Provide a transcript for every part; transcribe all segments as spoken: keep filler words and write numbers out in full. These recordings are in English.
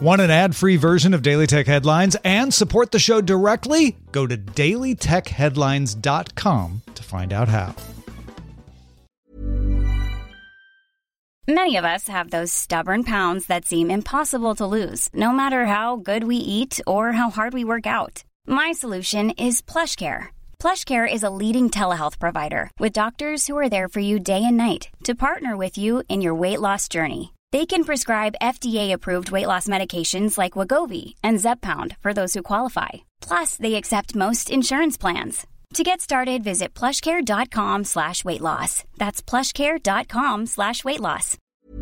Want an ad-free version of Daily Tech Headlines and support the show directly? Go to daily tech headlines dot com to find out how. Many of us have those stubborn pounds that seem impossible to lose, no matter how good we eat or how hard we work out. My solution is PlushCare. PlushCare is a leading telehealth provider with doctors who are there for you day and night to partner with you in your weight loss journey. They can prescribe F D A-approved weight loss medications like Wegovy and Zepbound for those who qualify. Plus, they accept most insurance plans. To get started, visit plushcare.com slash weight loss. That's plushcare.com slash weight loss.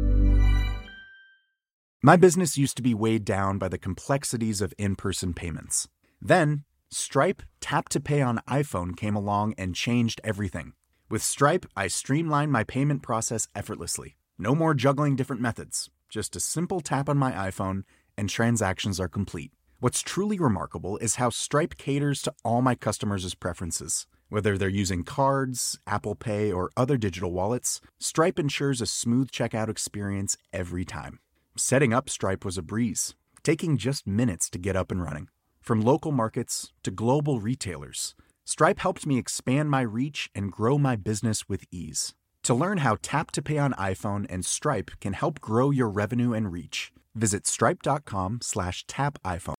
My business used to be weighed down by the complexities of in-person payments. Then, Stripe Tap to Pay on iPhone came along and changed everything. With Stripe, I streamlined my payment process effortlessly. No more juggling different methods. Just a simple tap on my iPhone and transactions are complete. What's truly remarkable is how Stripe caters to all my customers' preferences. Whether they're using cards, Apple Pay, or other digital wallets, Stripe ensures a smooth checkout experience every time. Setting up Stripe was a breeze, taking just minutes to get up and running. From local markets to global retailers, Stripe helped me expand my reach and grow my business with ease. To learn how Tap to Pay on iPhone and Stripe can help grow your revenue and reach, visit stripe.com slash tap iPhone.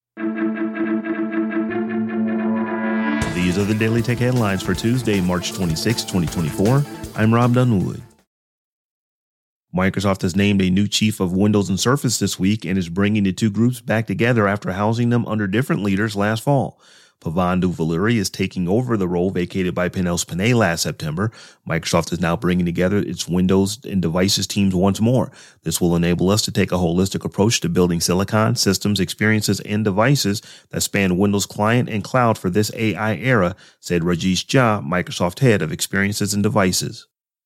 These are the Daily Tech Headlines for Tuesday, March twenty-sixth, twenty twenty-four. I'm Rob Dunwood. Microsoft has named a new chief of Windows and Surface this week and is bringing the two groups back together after housing them under different leaders last fall. Pavan Duvalieri is taking over the role vacated by Panos Panay last September. Microsoft is now bringing together its Windows and devices teams once more. This will enable us to take a holistic approach to building silicon, systems, experiences, and devices that span Windows client and cloud for this A I era, said Rajesh Jha, Microsoft head of experiences and devices.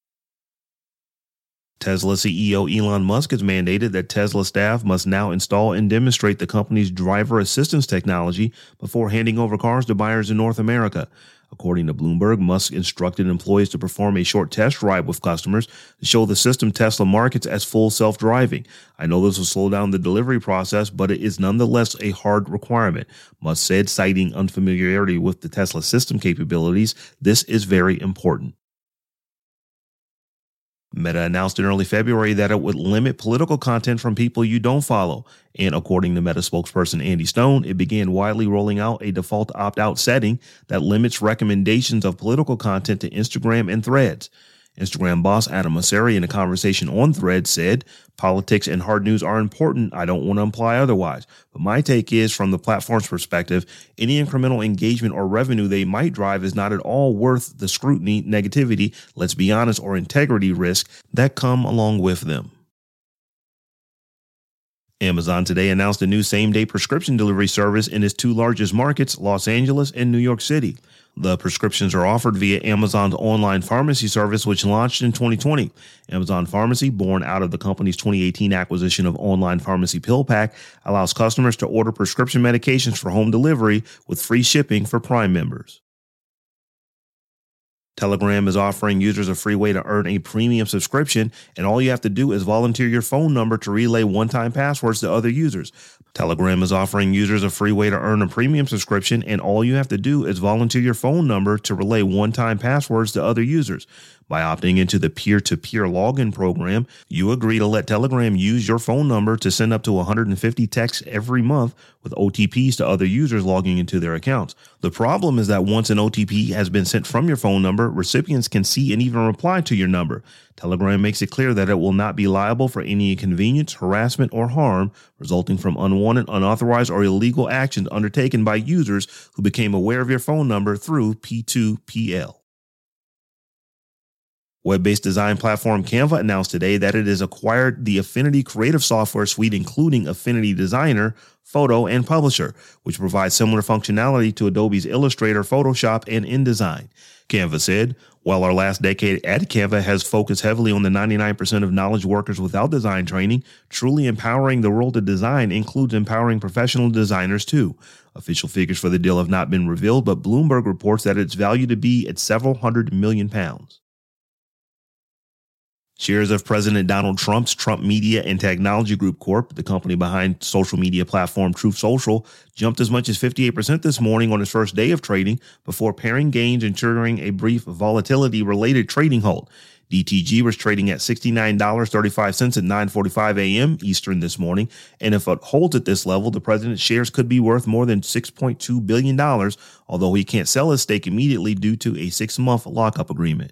Tesla C E O Elon Musk has mandated that Tesla staff must now install and demonstrate the company's driver assistance technology before handing over cars to buyers in North America. According to Bloomberg, Musk instructed employees to perform a short test ride with customers to show the system Tesla markets as full self-driving. I know this will slow down the delivery process, but it is nonetheless a hard requirement, Musk said, citing unfamiliarity with the Tesla system capabilities. This is very important. Meta announced in early February that it would limit political content from people you don't follow. And according to Meta spokesperson Andy Stone, it began widely rolling out a default opt-out setting that limits recommendations of political content to Instagram and Threads. Instagram boss Adam Mosseri, in a conversation on Threads, said, "Politics and hard news are important. I don't want to imply otherwise. But my take is, from the platform's perspective, any incremental engagement or revenue they might drive is not at all worth the scrutiny, negativity, let's be honest, or integrity risk that come along with them." Amazon today announced a new same-day prescription delivery service in its two largest markets, Los Angeles and New York City. The prescriptions are offered via Amazon's online pharmacy service, which launched in twenty twenty. Amazon Pharmacy, born out of the company's twenty eighteen acquisition of online pharmacy PillPack, allows customers to order prescription medications for home delivery with free shipping for Prime members. Telegram is offering users a free way to earn a premium subscription, and all you have to do is volunteer your phone number to relay one-time passwords to other users. Telegram is offering users a free way to earn a premium subscription, and all you have to do is volunteer your phone number to relay one-time passwords to other users. By opting into the peer-to-peer login program, you agree to let Telegram use your phone number to send up to one hundred fifty texts every month with O T Ps to other users logging into their accounts. The problem is that once an O T P has been sent from your phone number, recipients can see and even reply to your number. Telegram makes it clear that it will not be liable for any inconvenience, harassment, or harm resulting from unwanted, unauthorized, or illegal actions undertaken by users who became aware of your phone number through P two P L. Web-based design platform Canva announced today that it has acquired the Affinity Creative Software Suite, including Affinity Designer, Photo, and Publisher, which provides similar functionality to Adobe's Illustrator, Photoshop, and InDesign. Canva said, "While our last decade at Canva has focused heavily on the ninety-nine percent of knowledge workers without design training, truly empowering the world of design includes empowering professional designers too." Official figures for the deal have not been revealed, but Bloomberg reports that it's valued to be at several hundred million pounds. Shares of President Donald Trump's Trump Media and Technology Group Corp, the company behind social media platform Truth Social, jumped as much as fifty-eight percent this morning on its first day of trading before pairing gains and triggering a brief volatility-related trading halt. D T G was trading at sixty-nine dollars and thirty-five cents at nine forty-five a.m. Eastern this morning, and if it holds at this level, the president's shares could be worth more than six point two billion dollars, although he can't sell his stake immediately due to a six-month lockup agreement.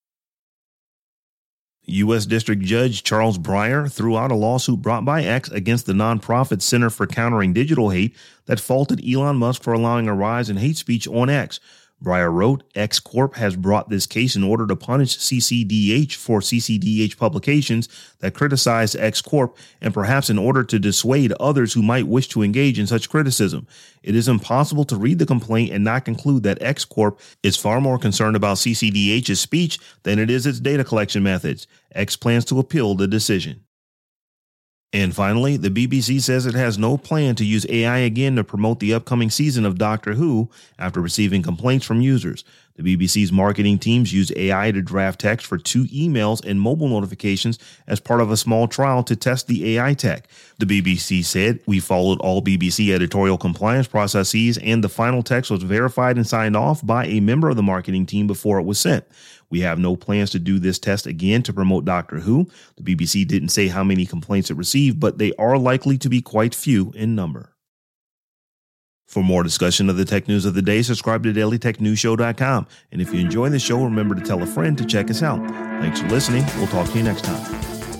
U S District Judge Charles Breyer threw out a lawsuit brought by X against the nonprofit Center for Countering Digital Hate that faulted Elon Musk for allowing a rise in hate speech on X. Breyer wrote, X Corp has brought this case in order to punish C C D H for C C D H publications that criticize X Corp and perhaps in order to dissuade others who might wish to engage in such criticism. It is impossible to read the complaint and not conclude that X Corp is far more concerned about C C D H's speech than it is its data collection methods. X plans to appeal the decision. And finally, the B B C says it has no plan to use A I again to promote the upcoming season of Doctor Who after receiving complaints from users. The B B C's marketing teams used A I to draft text for two emails and mobile notifications as part of a small trial to test the A I tech. The B B C said, "We followed all B B C editorial compliance processes and the final text was verified and signed off by a member of the marketing team before it was sent. We have no plans to do this test again to promote Doctor Who." The B B C didn't say how many complaints it received, but they are likely to be quite few in number. For more discussion of the tech news of the day, subscribe to daily tech news show dot com. And if you enjoy the show, remember to tell a friend to check us out. Thanks for listening. We'll talk to you next time.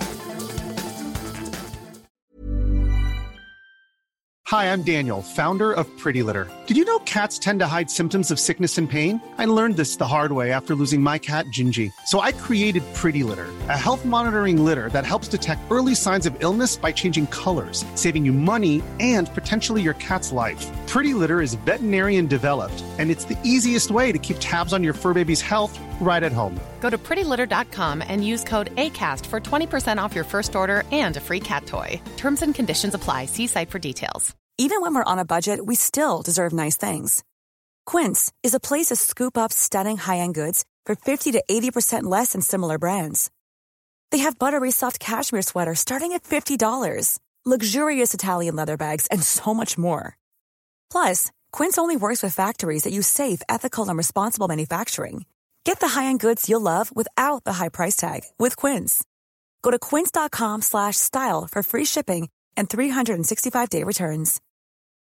Hi, I'm Daniel, founder of Pretty Litter. Did you know cats tend to hide symptoms of sickness and pain? I learned this the hard way after losing my cat, Gingy. So I created Pretty Litter, a health monitoring litter that helps detect early signs of illness by changing colors, saving you money and potentially your cat's life. Pretty Litter is veterinarian developed, and it's the easiest way to keep tabs on your fur baby's health right at home. Go to pretty litter dot com and use code ACAST for twenty percent off your first order and a free cat toy. Terms and conditions apply. See site for details. Even when we're on a budget, we still deserve nice things. Quince is a place to scoop up stunning high-end goods for fifty to eighty percent less than similar brands. They have buttery soft cashmere sweaters starting at fifty dollars, luxurious Italian leather bags, and so much more. Plus, Quince only works with factories that use safe, ethical, and responsible manufacturing. Get the high-end goods you'll love without the high price tag with Quince. Go to quince dot com slash style for free shipping and three sixty-five day returns.